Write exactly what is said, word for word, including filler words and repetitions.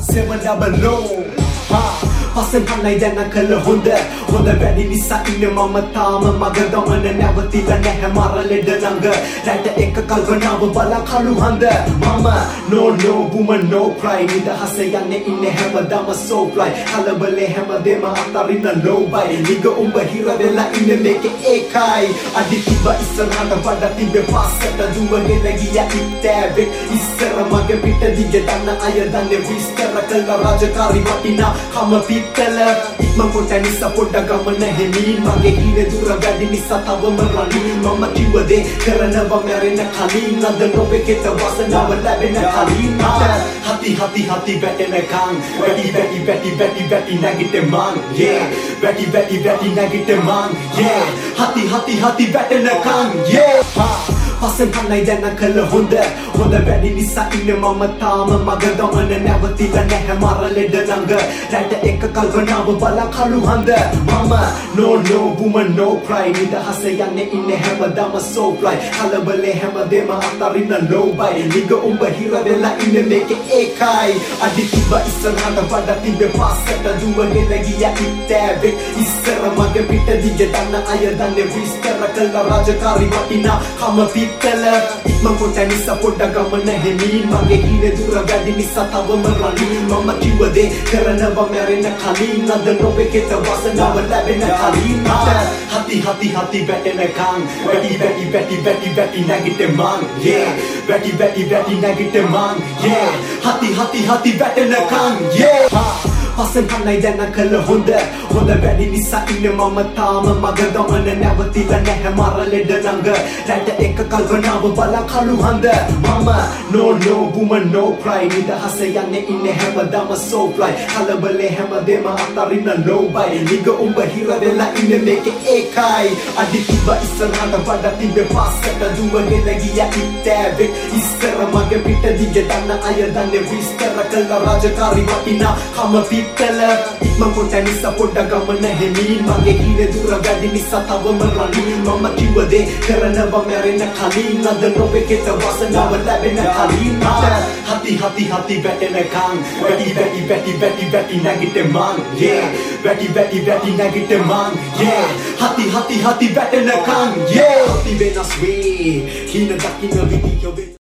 seven double O ha Pasen hanai dana kala honda honda වැඩි නිසා ඉන්න මම තාම මග ගමන නැවතිලා නැහැ මර ලෙඩ ළඟ රැට එක කල්පනාව බලා කළු හඳ මම no no woman no cry නිදහස යන්නේ ඉන්නේ හැමදාම so fly කලබලේ හැමදේම අතරින්න low by නිග උඹ හිර වෙලා ඉන්නේ මේකේ ඒකයි අඩි තිබ්බ ඉස්සරහට වඩා තිබ්බේ පස්සට දුවගෙන ගියා ඉත්තෑවෙක් ඉස්සර මගේ පිට දිග දන්න අය දන්නේ විස්තර කළා රාජකාරි වටිනා කම පිටල ඉක්ම කොට නිසා පොඩ්ඩක් ගමන හෙමින් මගේ හිනේ දුර වැඩි නිසා තවම රණින් මම කිව්වදේ කරනවා මැරෙන කලින් අද නොබෙකෙත වසනාව ලැබෙන කලින් හති හති හති වැටෙනකන් වැඩි වැඩි වැඩි වැඩි වැඩි නැගිටෙමන් yeah වැඩි වැඩි වැඩි නැගිටෙමන් yeah හති හති හති වැටෙනකන් yeah Pasen hanai dana kala honda honda වැඩි නිසා ඉන්න මම තාම මග ගමන නැවතිලා නැහැ මර ලෙඩ ළඟ රැට එක කල්පනාව බලා කළු හඳ මම no no woman no cry නිදහස යන්නේ ඉන්නේ හැමදාම so fly කලබලේ හැමදේම අතරින්න low by නිග උඹ හිර වෙලා ඉන්නේ මේකේ ඒකයි අඩි තිබ්බ ඉස්සරහට වඩා තිබ්බේ පස්සට දුවගෙන ගියා ඉත්තෑවෙක් ඉස්සර මගේ පිට දිග දන්න අය දන්නේ විස්තර කළා රාජකාරි වටිනා කම පිටල ඉක්ම කොට නිසා පොඩ්ඩක් ගමන හෙමින් මගේ හිනේ දුර වැඩි නිසා තවම රණින් මම කිව්වදේ කරනවා මැරෙන කලින් අද නොබෙකෙත වසනාව ලැබෙන කලින් හති හති හති වැටෙනකන් වැඩි වැඩි වැඩි වැඩි වැඩි නැගිටෙමන් yeah වැඩි වැඩි වැඩි නැගිටෙමන් yeah හති හති හති වැටෙනකන් yeah Pasen hanai dana kala honda honda වැඩි නිසා ඉන්න මම තාම මග ගමන නැවතිලා නැහැ මර ලෙඩ ළඟ රැට එක කල්පනාව බලා කළු හඳ මම no no woman no cry නිදහස යන්නේ ඉන්නේ හැමදාම so fly කලබලේ හැමදේම අතරින්න low by නිග උඹ හිර වෙලා ඉන්නේ මේකේ ඒකයි අඩි තිබ්බ ඉස්සරහට වඩා තිබ්බේ පස්සට දුවගෙන ගියා ඉත්තෑවෙක් ඉස්සර මගේ පිට දිග දන්න අය දන්නේ විස්තර කළා රාජකාරි වටිනා කම පිටල ඉක්ම කොට නිසා පොඩ්ඩක් ගමන හෙමින් මගේ හිනේ දුර වැඩි නිසා තවම රණින් මම කිව්වදේ කරනවා මැරෙන කලින් අද නොබෙකෙත වසනාව ලැබෙන කලින් හති හති හති වැටෙනකන් වැඩි වැඩි වැඩි වැඩි වැඩි නැගිටෙමන් yeah වැඩි වැඩි වැඩි නැගිටෙමන් yeah හති හති හති වැටෙනකන් yeah හති වෙනස් වේ හින දකින්න විදිය